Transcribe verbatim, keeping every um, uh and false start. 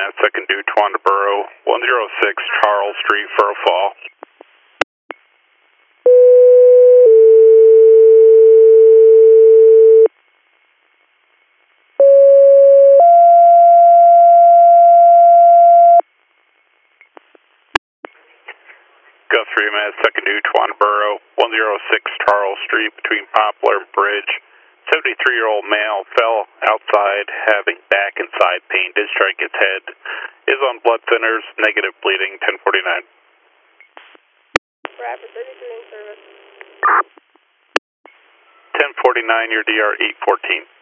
Mass, second due Twandaboro, one oh six Charles Street for a fall. Guthrie, Mass, second due Twandaboro, one oh six Charles Street between Poplar and Bridge. seventy-three-year-old male fell outside having back and side pain, did strike his head, is on blood thinners, negative bleeding, ten forty-nine. Rapid thirty-three in service. ten forty-nine, your D R eight fourteen.